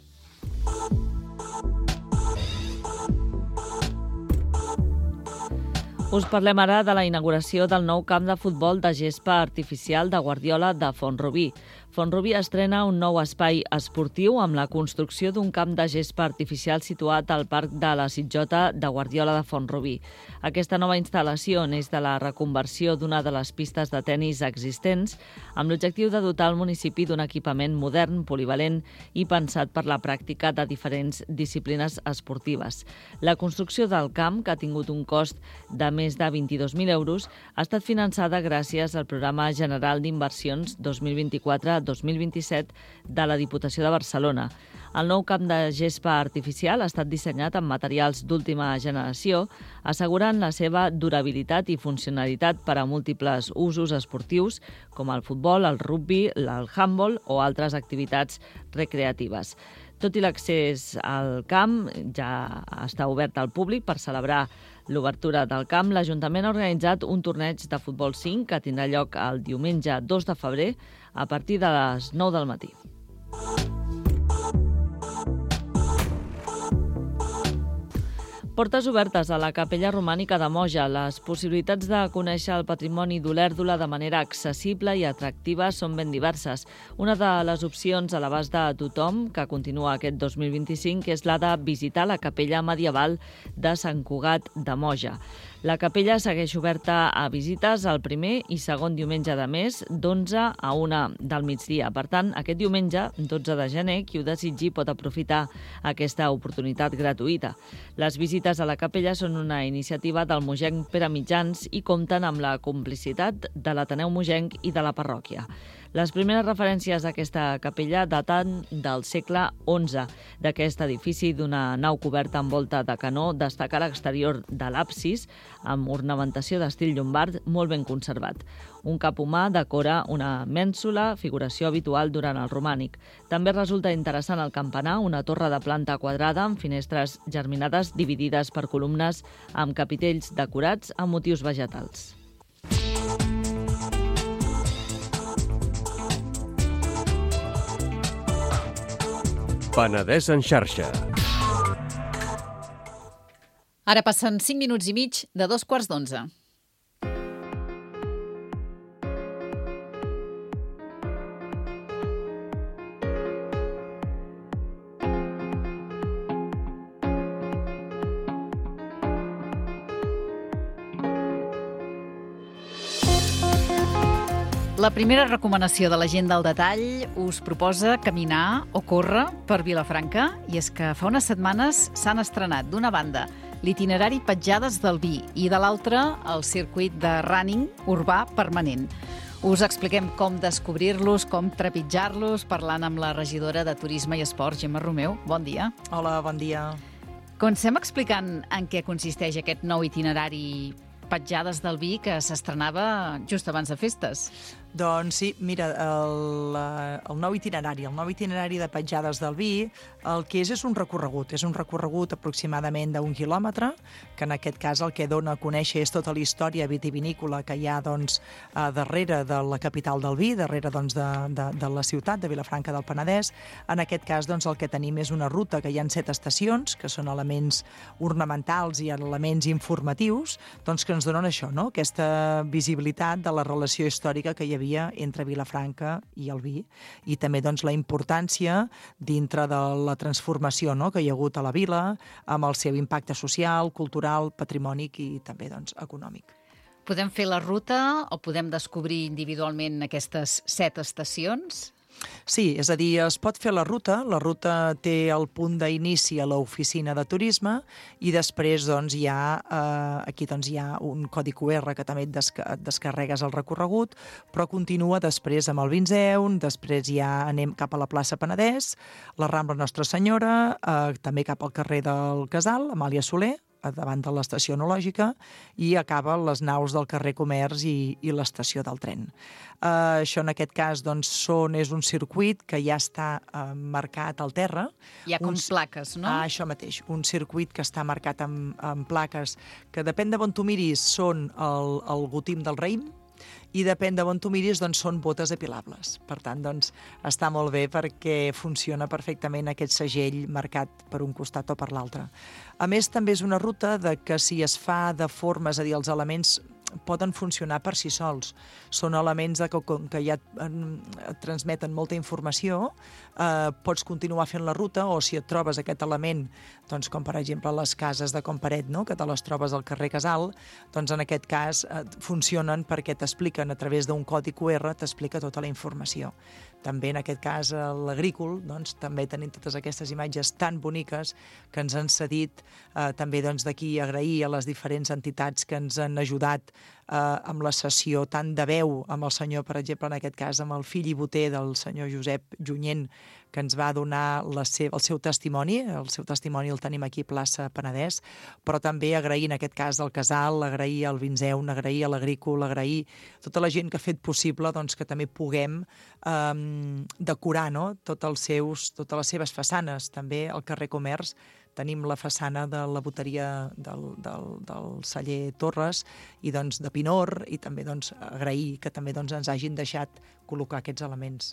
Us parlem ara de la inauguració del nou camp de futbol de gespa artificial de Guardiola de Font-rubí. Font-rubí estrena un nou espai esportiu amb la construcció d'un camp de gespa artificial situat al Parc de la Sitjota de Guardiola de Font-rubí. Aquesta nova instal·lació neix de la reconversió d'una de les pistes de tenis existents amb l'objectiu de dotar el municipi d'un equipament modern, polivalent i pensat per la pràctica de diferents disciplines esportives. La construcció del camp, que ha tingut un cost de més de vint-i-dos mil euros, ha estat finançada gràcies al Programa General d'Inversions dos mil vint-i-quatre dos mil vint-i-set de la Diputació de Barcelona. El nou camp de gespa artificial ha estat dissenyat amb materials d'última generació, assegurant la seva durabilitat i funcionalitat per a múltiples usos esportius, com el futbol, el rugbi, el handball o altres activitats recreatives. Tot i l'accés al camp ja està obert al públic per celebrar l'obertura del camp, l'Ajuntament ha organitzat un torneig de futbol cinc que tindrà lloc el diumenge dos de febrer a partir de les nou del matí. Portes obertes a la Capella Romànica de Moja. Les possibilitats de conèixer el patrimoni d'Olèrdola de manera accessible i atractiva són ben diverses. Una de les opcions a l'abast de tothom, que continua aquest dos mil vint-i-cinc, és la de visitar la capella medieval de Sant Cugat de Moja. La capella segueix oberta a visites el primer i segon diumenge de mes, d'onze a una del migdia. Per tant, aquest diumenge, dotze de gener, qui ho desitgi pot aprofitar aquesta oportunitat gratuïta. Les visites a la capella són una iniciativa del mogenc Pere Mitjans i compten amb la complicitat de l'Ateneu Mogenc i de la parròquia. Les primeres referències a aquesta capella daten del segle onze. D'aquest edifici d'una nau coberta amb volta de canó destaca l'exterior de l'absis amb ornamentació d'estil llombard molt ben conservat. Un cap humà decora una mènsula, figuració habitual durant el romànic. També resulta interessant el campanar, una torre de planta quadrada amb finestres germinades dividides per columnes amb capitells decorats amb motius vegetals. Penedès en xarxa. Ara passen cinc minuts i mig de dos quarts d'onze. La primera recomanació de la gent del detall us proposa caminar o córrer per Vilafranca, i és que fa unes setmanes s'han estrenat d'una banda l'itinerari Petjades del Vi i de l'altra el circuit de running urbà permanent. Us expliquem com descobrir-los, com trepitjar-los, parlant amb la regidora de Turisme i Esport, Gemma Romeu. Bon dia. Hola, bon dia. Comencem explicant en què consisteix aquest nou itinerari Petjades del Vi que s'estrenava just abans de festes. Doncs sí, mira, el, el nou itinerari, el nou itinerari de Petjades del Vi, el que és és un recorregut, és un recorregut aproximadament d'un quilòmetre, que en aquest cas el que dona a conèixer és tota la història vitivinícola que hi ha doncs, a darrere de la capital del vi, darrere doncs, de, de, de la ciutat, de Vilafranca del Penedès. En aquest cas doncs, el que tenim és una ruta que hi ha set estacions, que són elements ornamentals i elements informatius, doncs, que ens donen això, no? Aquesta visibilitat de la relació històrica que hi havia entre Vilafranca i el vi, i també doncs, la importància dintre de la transformació, no?, que hi ha hagut a la vila, amb el seu impacte social, cultural, patrimònic i també doncs, econòmic. Podem fer la ruta o podem descobrir individualment aquestes set estacions? Sí, és a dir, es pot fer la ruta. La ruta té el punt d'inici a l'oficina de turisme i després doncs, hi ha, eh, aquí doncs, hi ha un codi cu erre que també et, desca et descarregues el recorregut, però continua després amb el Vinzeun, després ja anem cap a la plaça Penedès, la Rambla Nostra Senyora, eh, també cap al carrer del Casal, Amàlia Soler, davant de l'estació enològica, i acaba les naus del carrer Comerç i, i l'estació del tren. Uh, això en aquest cas doncs, són, és un circuit que ja està uh, marcat al terra. Hi ha com Uns, plaques, no? Ah, això mateix, un circuit que està marcat amb, amb plaques que depèn de on tu miris són el, el gotim del raïm, i depèn de on tu miris, doncs, són botes apilables. Per tant, doncs, està molt bé perquè funciona perfectament aquest segell marcat per un costat o per l'altre. A més, també és una ruta de que si es fa de forma, és a dir, els elements poden funcionar per si sols. Són elements de que, que ja et transmeten molta informació, eh, pots continuar fent la ruta, o si et trobes aquest element, doncs, com per exemple les cases de Comparet, no?, que te les trobes al carrer Casal, doncs en aquest cas eh, funcionen perquè t'expliquen a través d'un codi cu erre, t'explica tota la informació. També en aquest cas l'agrícola, doncs, també tenim totes aquestes imatges tan boniques que ens han cedit, eh, també doncs, d'aquí agrair a les diferents entitats que ens han ajudat eh, amb la sessió tant de veu amb el senyor, per exemple, en aquest cas amb el fill i boter del senyor Josep Junyent, que ens va donar la seva, el seu testimoni, el seu testimoni el tenim aquí a plaça Penedès, però també agrair en aquest cas al Casal, agrair al Vinzeun, agrair a l'agrícola, agrair tota la gent que ha fet possible doncs, que també puguem eh, decorar, no?, tots els seus, totes les seves façanes. També al carrer Comerç tenim la façana de la boteria del, del, del celler Torres i doncs, de Pinor, i també doncs, agrair que també doncs, ens hagin deixat col·locar aquests elements.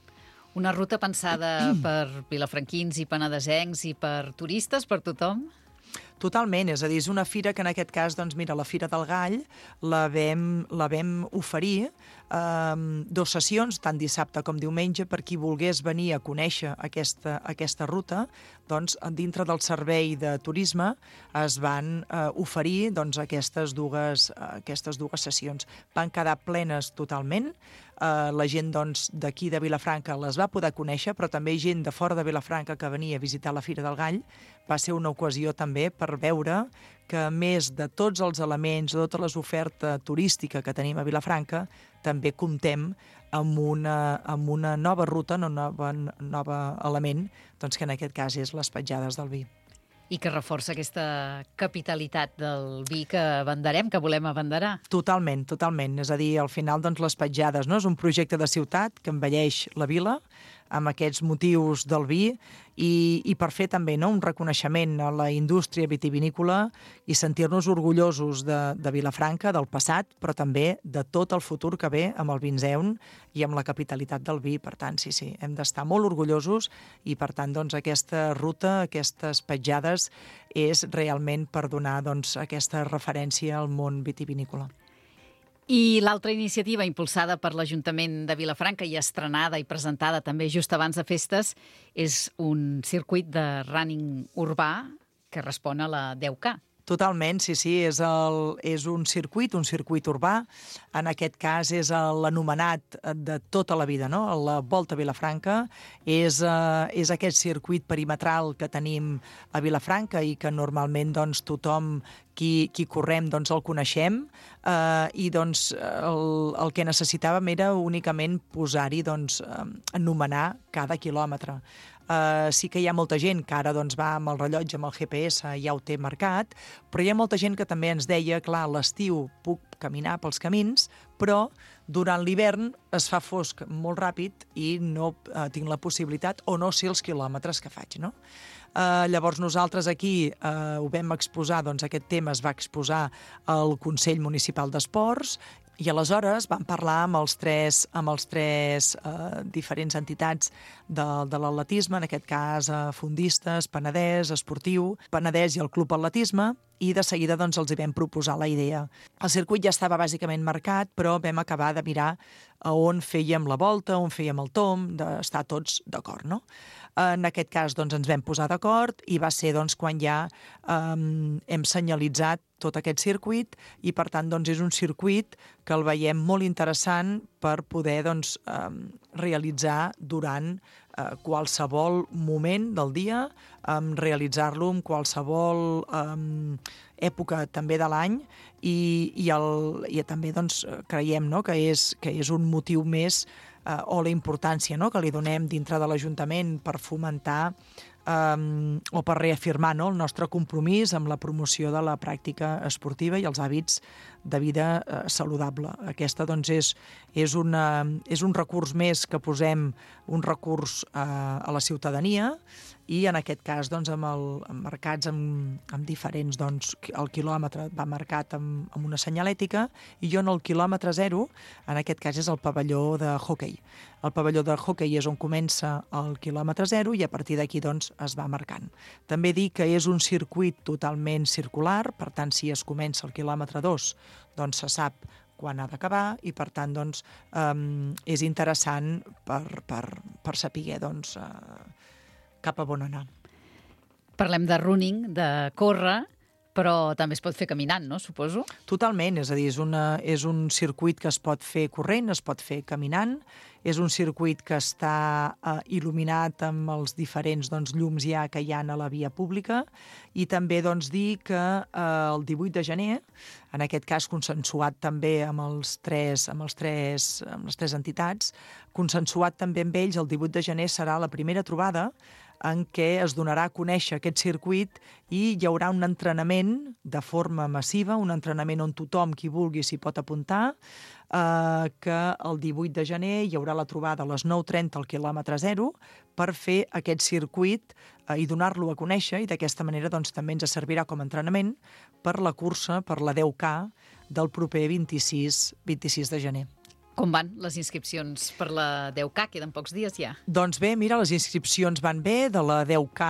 Una ruta pensada per vilafranquins i penedesencs i per turistes, per tothom? Totalment, és a dir, és una fira que en aquest cas, doncs mira, la Fira del Gall la vam, la vam oferir eh, dos sessions, tant dissabte com diumenge, per qui volgués venir a conèixer aquesta, aquesta ruta, doncs dintre del servei de turisme es van eh, oferir doncs, aquestes, dues, aquestes dues sessions. Van quedar plenes totalment, Uh, la gent doncs, d'aquí de Vilafranca les va poder conèixer, però també gent de fora de Vilafranca que venia a visitar la Fira del Gall. Va ser una ocasió també per veure que, a més de tots els elements, de totes les ofertes turístiques que tenim a Vilafranca, també comptem amb una, amb una nova ruta, un nova, nova element, doncs, que en aquest cas és les Petjades del Vi. I que reforça aquesta capitalitat del vi que abanderem, que volem abanderar. Totalment, totalment. És a dir, al final, doncs, les Petjades, no?, és un projecte de ciutat que embelleix la vila amb aquests motius del vi i, i per fer també, no?, un reconeixement a la indústria vitivinícola i sentir-nos orgullosos de, de Vilafranca, del passat, però també de tot el futur que ve amb el Vinzeun i amb la capitalitat del vi. Per tant, sí, sí, hem d'estar molt orgullosos i, per tant, doncs, aquesta ruta, aquestes petjades, és realment per donar doncs, aquesta referència al món vitivinícola. I l'altra iniciativa impulsada per l'Ajuntament de Vilafranca i estrenada i presentada també just abans de festes és un circuit de running urbà que respon a la deu K. Totalment, sí, sí, és, el, és un circuit, un circuit urbà. En aquest cas és l'anomenat de tota la vida, no? La Volta a Vilafranca. És, eh, és aquest circuit perimetral que tenim a Vilafranca i que normalment doncs, tothom qui, qui correm doncs, el coneixem eh, i doncs, el, el que necessitàvem era únicament posar-hi, doncs, eh, anomenar cada quilòmetre. Uh, sí que hi ha molta gent que ara doncs, va amb el rellotge, amb el G P S, ja ho té marcat, però hi ha molta gent que també ens deia, clar, a l'estiu puc caminar pels camins, però durant l'hivern es fa fosc molt ràpid i no uh, tinc la possibilitat o no sé els quilòmetres que faig, no? Uh, llavors nosaltres aquí uh, ho vam exposar, doncs aquest tema es va exposar al Consell Municipal d'Esports i aleshores vam parlar amb els tres, amb els tres uh, diferents entitats de, de l'atletisme, en aquest cas uh, Fondistes, Penedès, Esportiu, Penedès i el Club Atletisme, i de seguida doncs, els hi vam proposar la idea. El circuit ja estava bàsicament marcat, però vam acabar de mirar a on fèiem la volta, on fèiem el tomb, d'estar tots d'acord, no? En aquest cas doncs, ens vam posar d'acord i va ser doncs, quan ja um, hem senyalitzat tot aquest circuit i, per tant, doncs, és un circuit que el veiem molt interessant per poder doncs, um, realitzar durant uh, qualsevol moment del dia, um, realitzar-lo en qualsevol um, època també de l'any i, i, el, i també doncs, creiem, no?, que, és, que és un motiu més uh, o la importància, no?, que li donem dintre de l'Ajuntament per fomentar um, o per reafirmar, no?, el nostre compromís amb la promoció de la pràctica esportiva i els hàbits de vida uh, saludable. Aquesta doncs, és, és, una, és un recurs més que posem, un recurs uh, a la ciutadania, i en aquest cas, doncs, amb el, amb marcats amb, amb diferents, doncs, el quilòmetre va marcat amb, amb una senyalètica, i jo en el quilòmetre zero, en aquest cas és el pavelló de hoquei. El pavelló de hoquei és on comença el quilòmetre zero i a partir d'aquí, doncs, es va marcant. També dir que és un circuit totalment circular, per tant, si es comença el quilòmetre dos, doncs se sap quan ha d'acabar i, per tant, doncs, um, és interessant per, per, per saber, doncs, uh, cap a on anar. Parlem de running, de córrer, però també es pot fer caminant, no?, suposo? Totalment, és a dir, és, una, és un circuit que es pot fer corrent, es pot fer caminant, és un circuit que està eh, il·luminat amb els diferents doncs, llums ja que hi ha a la via pública, i també doncs, dir que eh, el divuit de gener, en aquest cas consensuat també amb, els tres, amb, els tres, amb les tres entitats, consensuat també amb ells, el divuit de gener serà la primera trobada en què es donarà a conèixer aquest circuit i hi haurà un entrenament de forma massiva, un entrenament on tothom qui vulgui s'hi pot apuntar, eh, que el divuit de gener hi haurà la trobada a les nou trenta al quilòmetre zero per fer aquest circuit eh, i donar-lo a conèixer, i d'aquesta manera doncs, també ens servirà com a entrenament per la cursa, per la deu K del proper vint-i-sis de gener. Com van les inscripcions per la deu K? Queden pocs dies ja. Doncs bé, mira, les inscripcions van bé. De la deu K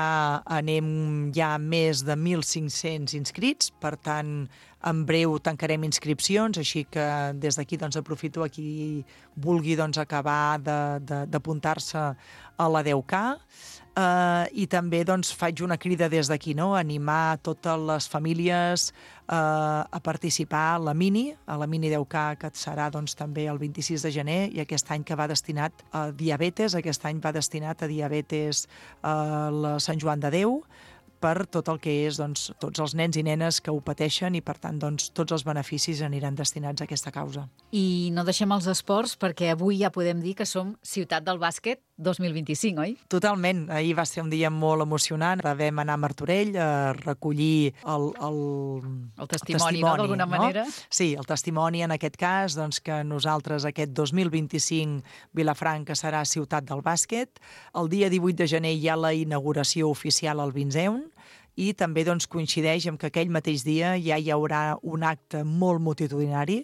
anem ja més de mil cinc-cents inscrits, per tant, en breu tancarem inscripcions, així que des d'aquí doncs, aprofito a qui vulgui doncs, acabar d'apuntar-se a la deu K. Uh, i també doncs, faig una crida des d'aquí, no? Animar totes les famílies uh, a participar a la Mini, a la Mini deu K, que serà doncs, també el vint-i-sis de gener, i aquest any que va destinat a diabetes, aquest any va destinat a diabetes a la Sant Joan de Déu, per tot el que és doncs, tots els nens i nenes que ho pateixen i, per tant, doncs, tots els beneficis aniran destinats a aquesta causa. I no deixem els esports perquè avui ja podem dir que som Ciutat del Bàsquet dos mil vint-i-cinc, oi? Totalment. Ahir va ser un dia molt emocionant. Vam anar a Martorell a recollir el, el, el testimoni, el testimoni no? D'alguna no? manera. Sí, el testimoni en aquest cas, doncs, que nosaltres aquest dos mil vint-i-cinc Vilafranca serà Ciutat del Bàsquet. El dia divuit de gener hi ha la inauguració oficial al Vinceun, i també doncs, coincideix amb que aquell mateix dia ja hi haurà un acte molt multitudinari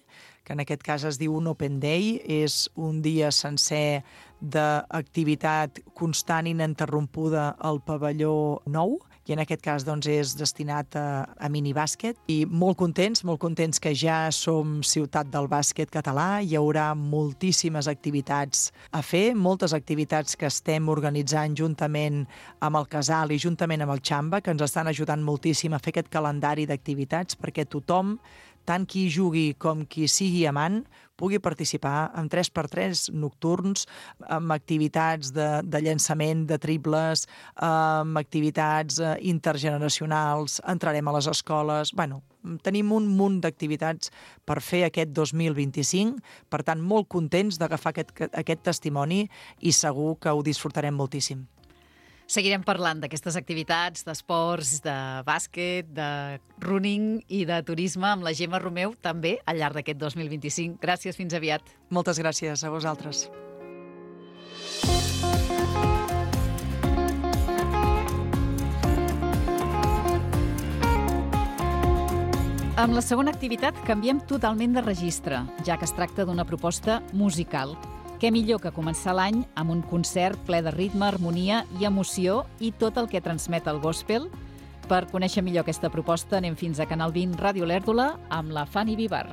que en aquest cas es diu un Open Day. És un dia sencer d'activitat constant i ininterrompuda al pavelló nou, i en aquest cas doncs, és destinat a, a minibàsquet. I molt contents, molt contents que ja som ciutat del bàsquet català. Hi haurà moltíssimes activitats a fer, moltes activitats que estem organitzant juntament amb el Casal i juntament amb el Xamba, que ens estan ajudant moltíssim a fer aquest calendari d'activitats perquè tothom, tant qui jugui com qui sigui amant, pugui participar en tres per tres nocturns, amb activitats de, de llançament de triples, amb activitats intergeneracionals, entrarem a les escoles... Bueno, tenim un munt d'activitats per fer aquest dos mil vint-i-cinc, per tant, molt contents d'agafar aquest, aquest testimoni i segur que ho disfrutarem moltíssim. Seguirem parlant d'aquestes activitats, d'esports, de bàsquet, de running i de turisme amb la Gemma Romeu també al llarg d'aquest dos mil vint-i-cinc. Gràcies, fins aviat. Moltes gràcies a vosaltres. Amb la segona activitat canviem totalment de registre, ja que es tracta d'una proposta musical. Què millor que començar l'any amb un concert ple de ritme, harmonia i emoció i tot el que transmet el gospel? Per conèixer millor aquesta proposta anem fins a Canal vint Ràdio Lèrdula amb la Fanny Vivar.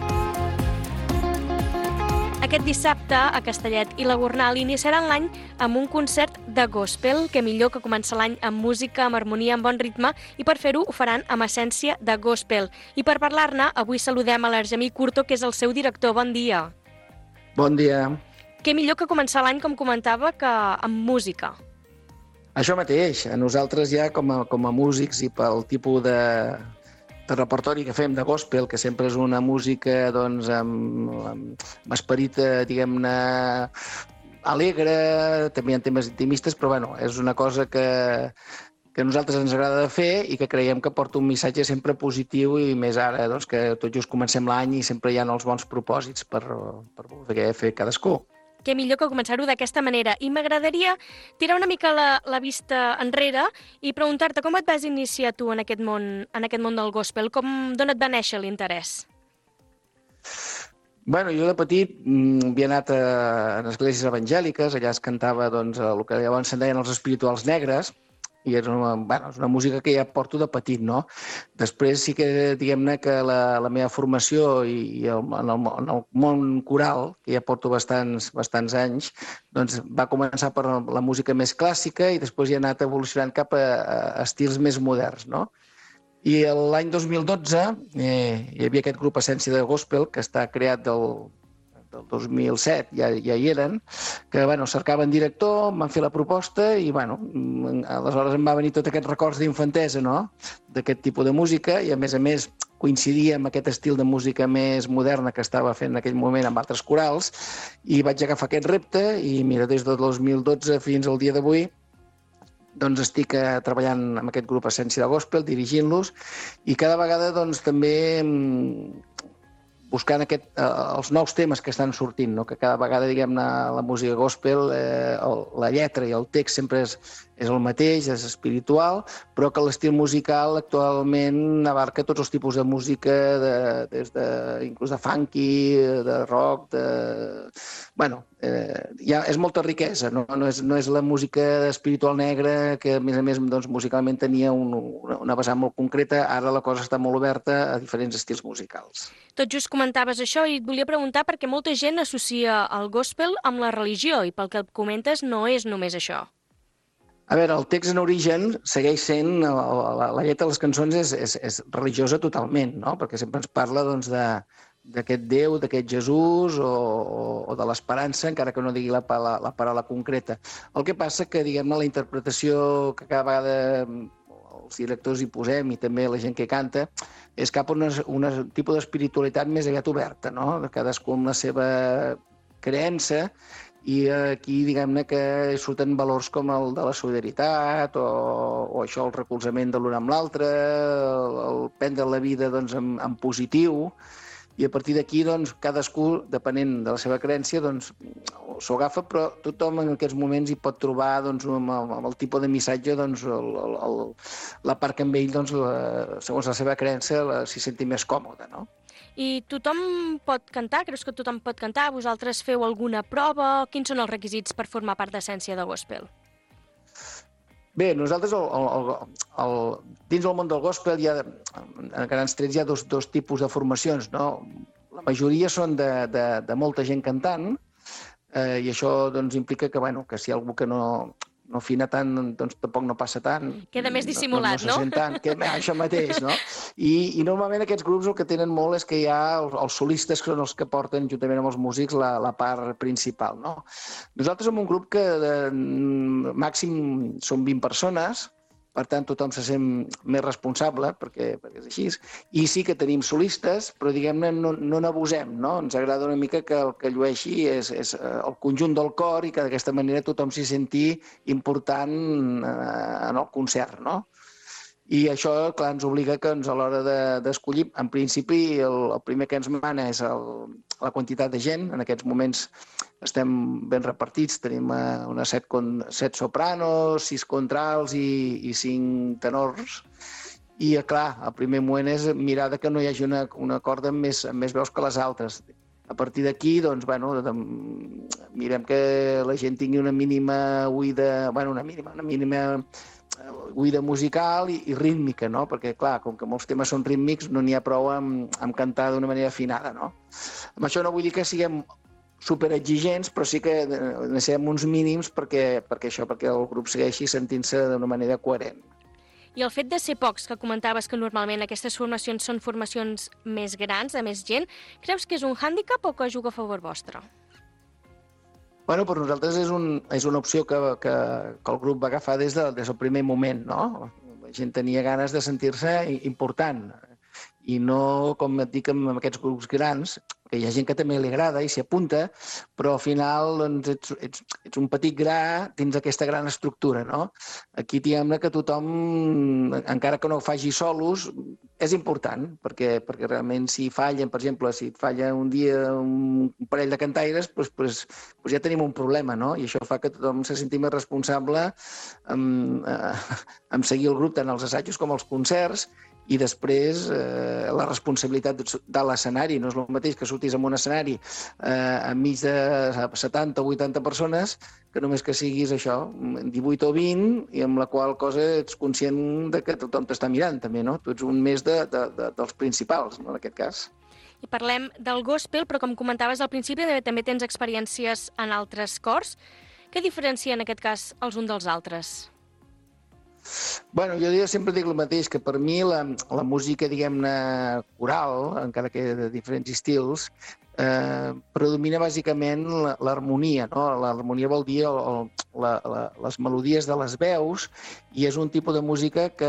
Aquest dissabte, a Castellet i la Gornal iniciaran l'any amb un concert de gospel, que millor que començar l'any amb música, amb harmonia, amb bon ritme, i per fer-ho ho faran amb essència de gospel. I per parlar-ne, avui saludem a l'Argemí Curto, que és el seu director. Bon dia. Bon dia. Què millor que començar l'any, com comentava, que amb música? Això mateix. A nosaltres ja, com a, com a músics i pel tipus de, de repertori que fem de gospel, que sempre és una música doncs, amb, amb esperit, diguem-ne, alegre, també hi ha temes intimistes, però bueno, és una cosa que, que a nosaltres ens agrada de fer i que creiem que porta un missatge sempre positiu, i més ara doncs, que tot just comencem l'any i sempre hi ha els bons propòsits per, per poder fer cadascú. Què millor que començar-ho d'aquesta manera. I m'agradaria tirar una mica la, la vista enrere i preguntar-te com et vas iniciar tu en aquest món, en aquest món del gospel, com, d'on et va néixer l'interès? Bueno, jo de petit mm, havia anat a, a esglésies evangèliques, allà es cantava doncs, el que llavors se'n deien els espirituals negres, i és una, bueno, és una música que ja porto de petit, no? Després sí que, diguem-ne, que la, la meva formació i, i el, en, el, en el món coral, que ja porto bastants, bastants anys, doncs va començar per la música més clàssica i després ja he anat evolucionant cap a, a estils més moderns, no? I l'any dos mil dotze eh, hi havia aquest grup Essència de Gospel, que està creat del del dos mil set, ja, ja hi eren, que bueno, cercaven director, em van fer la proposta i bueno, aleshores em va venir tot aquests records d'infantesa, no?, d'aquest tipus de música, i a més a més coincidia amb aquest estil de música més moderna que estava fent en aquell moment amb altres corals, i vaig agafar aquest repte i mira, des del dos mil dotze fins al dia d'avui doncs estic eh, treballant amb aquest grup Essència de Gospel, dirigint-los, i cada vegada doncs també buscant aquest, eh, els nous temes que estan sortint, no? Que cada vegada, diguem-ne, la música gospel, eh, el, la lletra i el text sempre és, és el mateix, és espiritual, però que l'estil musical actualment abarca tots els tipus de música, de, des de, inclús de funky, de rock, de... Bueno, eh, ja és molta riquesa, no? No, és, no és la música espiritual negra, que a més a més doncs, musicalment tenia un, una, una vessant molt concreta, ara la cosa està molt oberta a diferents estils musicals. Tot just comentaves això i et volia preguntar perquè molta gent associa el gospel amb la religió i pel que comentes no és només això. A veure, el text en origen segueix sent, la, la, la lletra de les cançons és, és, és religiosa totalment, no? Perquè sempre ens parla doncs, de, d'aquest Déu, d'aquest Jesús o, o de l'esperança, encara que no digui la, la, la paraula concreta. El que passa que, diguem-ne, la interpretació que cada vegada els directors hi posem i també la gent que canta és cap a un tipus d'espiritualitat més aviat oberta, no? De cadascú amb la seva creença, i aquí, diguem-ne, que surten valors com el de la solidaritat o, o això, el recolzament de l'un amb l'altre, el, el prendre la vida doncs, en, en positiu, i a partir d'aquí, doncs, cadascú, depenent de la seva creença, doncs, s'ho agafa, però tothom en aquests moments hi pot trobar, doncs, amb, amb el tipus de missatge, doncs, el, el, la part que amb ell, doncs, la, segons la seva creença, la, s'hi senti més còmode, no? I tothom pot cantar? Creus que tothom pot cantar? Vosaltres feu alguna prova? Quins són els requisits per formar part d'Essència de Gospel? Bé, nosaltres, el, el, el, dins del món del gospel, hi ha, en grans trets, hi ha dos, dos tipus de formacions, no? La majoria són de, de, de molta gent cantant, eh, i això doncs, implica que, bueno, que si hi ha algú que no... no afina tant, doncs tampoc no passa tant. Queda més dissimulat, no? No, no, no se sent tant, que, això mateix, no? I, I normalment aquests grups el que tenen molt és que hi ha els, els solistes que són els que porten, juntament amb els músics, la, la part principal, no? Nosaltres som un grup que de, màxim són vint persones, per tant, tothom se sent més responsable, perquè, perquè és així. I sí que tenim solistes, però, diguem-ne, no, no n'abusem, no? Ens agrada una mica que el que llueixi és, és el conjunt del cor i que d'aquesta manera tothom s'hi senti important en el concert, no? I això, clar, ens obliga que ens, a l'hora d'escollir, de, en principi, el, el primer que ens mana és el, la quantitat de gent. En aquests moments estem ben repartits, tenim unes set, set sopranos, sis contrals i, i cinc tenors. I, clar, el primer moment és mirar que no hi hagi una, una corda amb més, amb més veus que les altres. A partir d'aquí, doncs, bueno, de, mirem que la gent tingui una mínima oïda, bueno, una mínima, una mínima oïda musical i, i rítmica, no? Perquè, clar, com que molts temes són rítmics, no n'hi ha prou amb, amb cantar d'una manera afinada, no? Amb això no vull dir que siguem superexigents, però sí que necessitem uns mínims perquè, perquè això, perquè el grup segueixi sentint-se d'una manera coherent. I el fet de ser pocs, que comentaves que normalment aquestes formacions són formacions més grans, de més gent, creus que és un hàndicap o que juga a favor vostre? Bueno, per nosaltres és, un, és una opció que, que, que el grup va agafar des, de, des del primer moment, no? La gent tenia ganes de sentir-se important. I no, com et dic, amb aquests grups grans, que hi ha gent que també li agrada i s'hi apunta, però al final doncs, ets, ets, ets un petit gra dins d'aquesta gran estructura, no? Aquí diguem-ne que tothom, encara que no faci solos, és important, perquè, perquè realment si fallen, per exemple, si et falla un dia un parell de cantaires, doncs, doncs, doncs ja tenim un problema, no? I això fa que tothom se senti més responsable amb, eh, amb seguir el grup tant als assajos com als concerts. I després eh, la responsabilitat de l'escenari. No és el mateix que sortis en un escenari eh, enmig de setanta o vuitanta persones que només que siguis això, divuit o vint, i amb la qual cosa ets conscient de que tothom t'està mirant també, no? Tu ets un més de, de, de, dels principals, no, en aquest cas. I parlem del gospel, però com comentaves al principi, també tens experiències en altres cors. Què diferencia en aquest cas els uns dels altres? Bueno, jo sempre dic el mateix, que per mi la, la música, diguem-ne, coral, encara que de diferents estils, eh, predomina bàsicament l'harmonia, no? L'harmonia vol dir el, el, la, la, les melodies de les veus, i és un tipus de música que,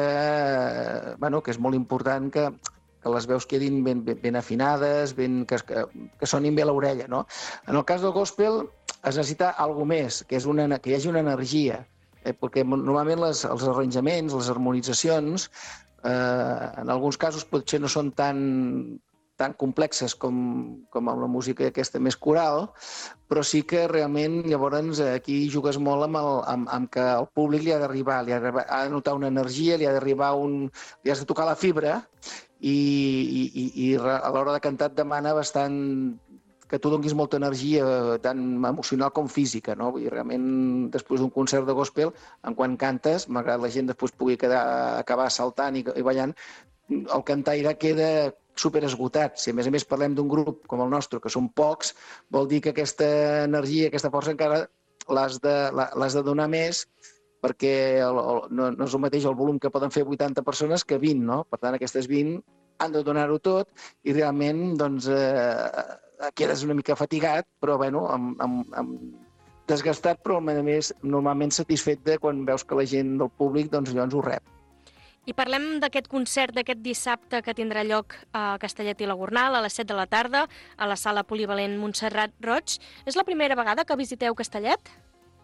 bueno, que és molt important que, que les veus quedin ben, ben, ben afinades, ben, que, que, que sonin bé a l'orella, no? En el cas del gospel es necessita alguna més, que, és una, que hi hagi una energia, eh, perquè normalment les, els arranjaments, les harmonitzacions, eh, en alguns casos potser no són tan, tan complexes com, com amb la música aquesta més coral, però sí que realment llavors aquí jugues molt amb, el, amb, amb que el públic li ha d'arribar, li ha de notar una energia, li ha d'arribar un... li has de tocar la fibra, i, i, i a l'hora de cantar et demana bastant que tu donis molta energia, tant emocional com física, no? Vull dir, realment, després d'un concert de gospel, en quan cantes, malgrat la gent després pugui quedar, acabar saltant i, i ballant, el cantaire queda super esgotat. Si a més a més parlem d'un grup com el nostre, que són pocs, vol dir que aquesta energia, aquesta força encara l'has de, l'has de donar més, perquè el, el, no, no és el mateix el volum que poden fer vuitanta persones que vint, no? Per tant, aquestes vint han de donar-ho tot i realment, doncs, eh, quedes una mica fatigat, però, bueno, amb, amb, amb desgastat, però, a més, normalment satisfet de quan veus que la gent del públic, doncs, llavors ho rep. I parlem d'aquest concert d'aquest dissabte que tindrà lloc a Castellet i la Gornal a les set de la tarda a la sala polivalent Montserrat Roig. És la primera vegada que visiteu Castellet?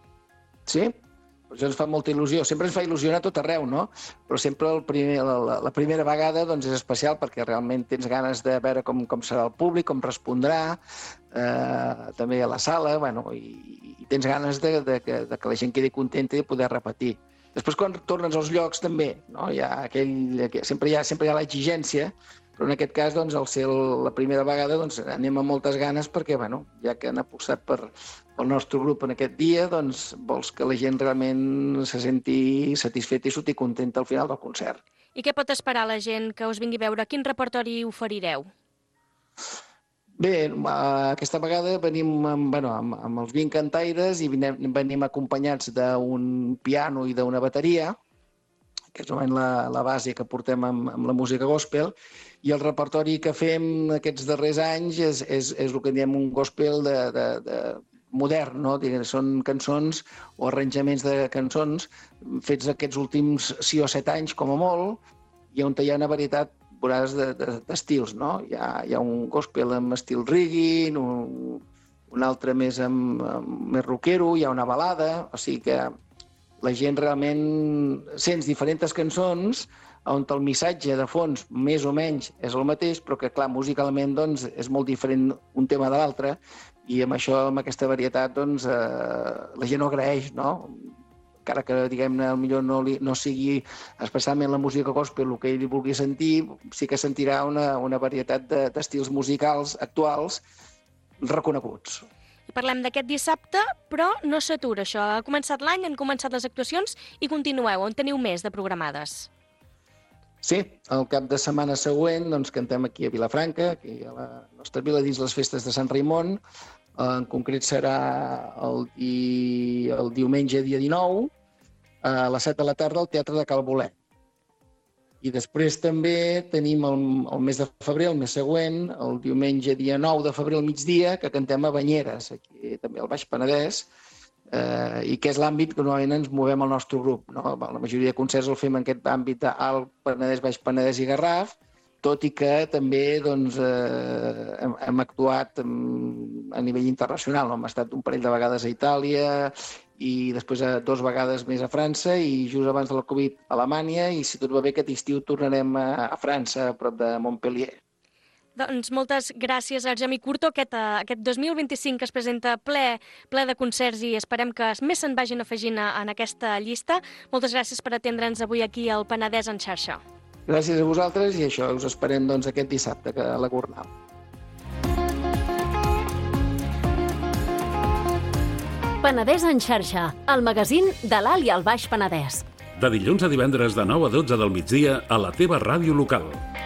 Sí, això ens fa molta il·lusió. Sempre ens fa il·lusió a tot arreu, no? Però sempre el primer, la, la primera vegada doncs, és especial perquè realment tens ganes de veure com, com serà el públic, com respondrà, eh, també a la sala, bueno, i, i tens ganes de, de, de, de que la gent quedi contenta i de poder repetir. Després, quan tornes als llocs, també, no? Hi ha aquell, sempre hi ha, sempre hi ha l'exigència, però en aquest cas, doncs, al ser la primera vegada, doncs, anem amb moltes ganes perquè, bueno, ja que han apostat per, pel nostre grup en aquest dia, doncs, vols que la gent realment se senti satisfeta i surti contenta al final del concert. I què pot esperar la gent que us vingui a veure? Quin repertori oferireu? Bé, aquesta vegada venim amb, bueno, amb, amb els vint cantaires i venim, venim acompanyats d'un piano i d'una bateria, que és la, la base que portem amb, amb la música gospel, i el repertori que fem aquests darrers anys és, és, és el que diem un gospel de, de, de modern, no? Són cançons o arranjaments de cançons fets aquests últims sis o set anys, com a molt, i on hi ha una varietat d'estils, no? Hi ha, hi ha un gospel amb estil reggae, un, un altre més, amb, amb, més rockero, hi ha una balada, o sigui que la gent realment sents diferents cançons on el missatge de fons més o menys és el mateix, però que, clar, musicalment doncs, és molt diferent un tema de l'altre, i amb això, amb aquesta varietat, doncs, eh, la gent ho agraeix, no? Encara que, diguem-ne, potser no, li, no sigui especialment la música gospel el que ell vulgui sentir, sí que sentirà una, una varietat d'estils de, musicals actuals reconeguts. I parlem d'aquest dissabte, però no s'atura això. Ha començat l'any, han començat les actuacions i continueu. On teniu més de programades? Sí, el cap de setmana següent doncs, cantem aquí a Vilafranca, aquí a la nostra vila, dins les festes de Sant Raimon. En concret serà el, di... el diumenge, dia dinou, a les set de la tarda al Teatre de Cal Bolet. I després també tenim el, el mes de febrer, el mes següent, el diumenge, dia nou de febrer al migdia, que cantem a Banyeres, aquí també al Baix Penedès, eh, i que és l'àmbit que normalment ens movem al nostre grup, no? La majoria de concerts el fem en aquest àmbit d'Alt Penedès, Baix Penedès i Garraf, tot i que també doncs, eh, hem, hem actuat a nivell internacional. No? Hem estat un parell de vegades a Itàlia i després a, dos vegades més a França i just abans de la Covid a Alemanya, i si tot va bé aquest estiu tornarem a, a França, a prop de Montpellier. Doncs moltes gràcies, Argemi Curto. Aquest, aquest dos mil vint-i-cinc que es presenta ple, ple de concerts i esperem que més se'n vagin afegint en aquesta llista. Moltes gràcies per atendre'ns avui aquí al Penedès en xarxa. Gràcies a vosaltres i això, us esperem doncs, aquest dissabte a la Gornal. Penedès en xarxa, el magazín de l'Alt i el Baix Penedès. De dilluns a divendres de nou a dotze del migdia a la teva ràdio local.